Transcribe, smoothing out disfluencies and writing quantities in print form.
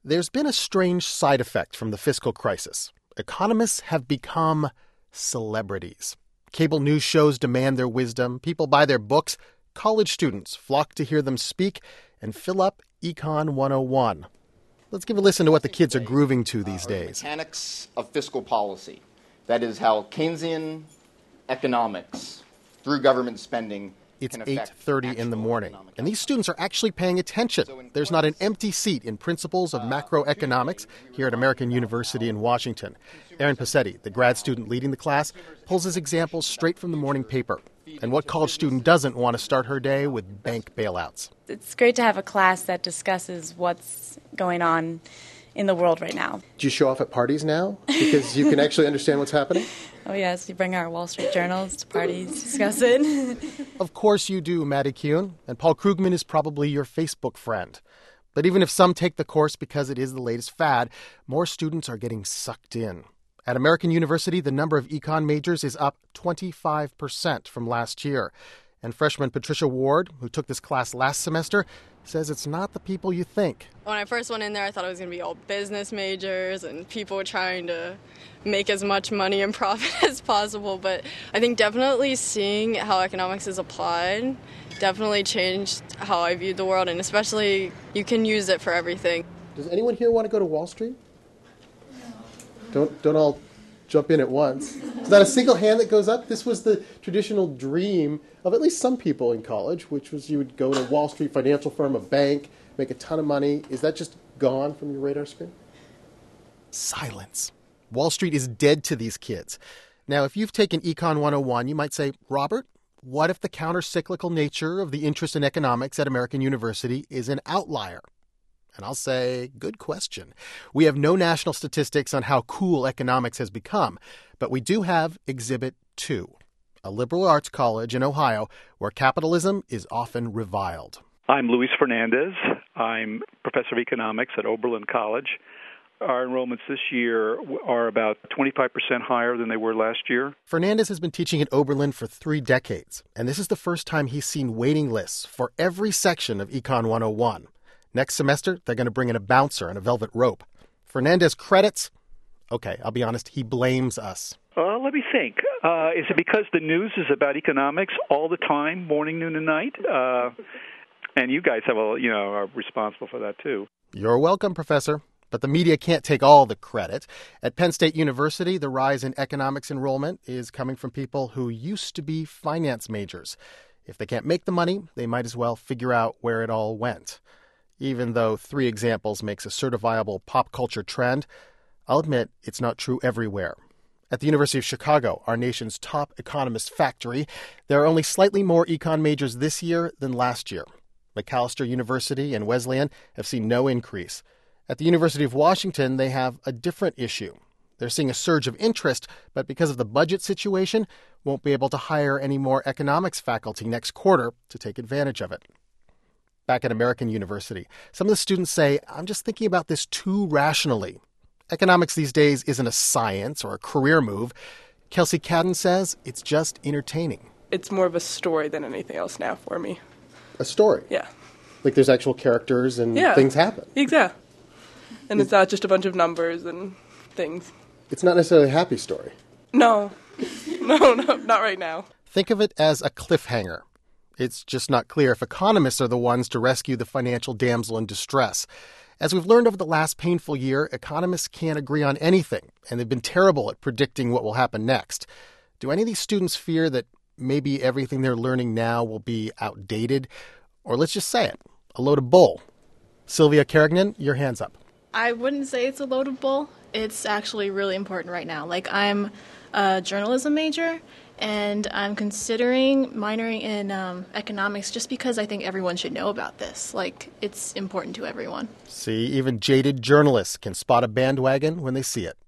There's been a strange side effect from the fiscal crisis. Economists have become celebrities. Cable news shows demand their wisdom. People buy their books. College students flock to hear them speak and fill up Econ 101. Let's give a listen to what the kids are grooving to these days. The mechanics of fiscal policy. That is how Keynesian economics, through government spending, It's 8:30 in the morning, and these students are actually paying attention. There's not an empty seat in Principles of Macroeconomics here at American University in Washington. Aaron Passetti, the grad student leading the class, pulls his examples straight from the morning paper. And what college student doesn't want to start her day with bank bailouts? It's great to have a class that discusses what's going on in the world right now. Do you show off at parties now? Because you can actually understand what's happening? Oh, yes, we bring our Wall Street journals to parties, discuss it. Of course you do, Maddie Kuhn. And Paul Krugman is probably your Facebook friend. But even if some take the course because it is the latest fad, more students are getting sucked in. At American University, the number of econ majors is up 25% from last year. And freshman Patricia Ward, who took this class last semester, says it's not the people you think. When I first went in there, I thought it was going to be all business majors and people trying to make as much money and profit as possible. But I think definitely seeing how economics is applied definitely changed how I viewed the world, and especially you can use it for everything. Does anyone here want to go to Wall Street? No. Don't all jump in at once. Is that a single hand that goes up? This was the traditional dream of at least some people in college, which was you would go to a Wall Street financial firm, a bank, make a ton of money. Is that just gone from your radar screen? Silence. Wall Street is dead to these kids. Now, if you've taken Econ 101, you might say, Robert, what if the counter-cyclical nature of the interest in economics at American University is an outlier? And I'll say, good question. We have no national statistics on how cool economics has become, but we do have Exhibit 2, a liberal arts college in Ohio where capitalism is often reviled. I'm Luis Fernandez. I'm professor of economics at Oberlin College. Our enrollments this year are about 25% higher than they were last year. Fernandez has been teaching at Oberlin for 3 decades, and this is the first time he's seen waiting lists for every section of Econ 101. Next semester, they're going to bring in a bouncer and a velvet rope. Fernandez credits, okay, I'll be honest, he blames us. Let me think. Is it because the news is about economics all the time, morning, noon, and night? And you guys are responsible for that, too. You're welcome, Professor. But the media can't take all the credit. At Penn State University, the rise in economics enrollment is coming from people who used to be finance majors. If they can't make the money, they might as well figure out where it all went. Even though 3 examples makes a certifiable pop culture trend, I'll admit it's not true everywhere. At the University of Chicago, our nation's top economist factory, there are only slightly more econ majors this year than last year. Macalester University and Wesleyan have seen no increase. At the University of Washington, they have a different issue. They're seeing a surge of interest, but because of the budget situation, won't be able to hire any more economics faculty next quarter to take advantage of it. Back at American University, some of the students say, I'm just thinking about this too rationally. Economics these days isn't a science or a career move. Kelsey Cadden says it's just entertaining. It's more of a story than anything else now for me. A story? Yeah. Like there's actual characters and things happen? Exactly. And it's not just a bunch of numbers and things. It's not necessarily a happy story. No, not right now. Think of it as a cliffhanger. It's just not clear if economists are the ones to rescue the financial damsel in distress. As we've learned over the last painful year, economists can't agree on anything, and they've been terrible at predicting what will happen next. Do any of these students fear that maybe everything they're learning now will be outdated? Or let's just say it, a load of bull. Sylvia Carignan, your hand's up. I wouldn't say it's a load of bull. It's actually really important right now. I'm a journalism major, and I'm considering minoring in economics just because I think everyone should know about this. It's important to everyone. See, even jaded journalists can spot a bandwagon when they see it.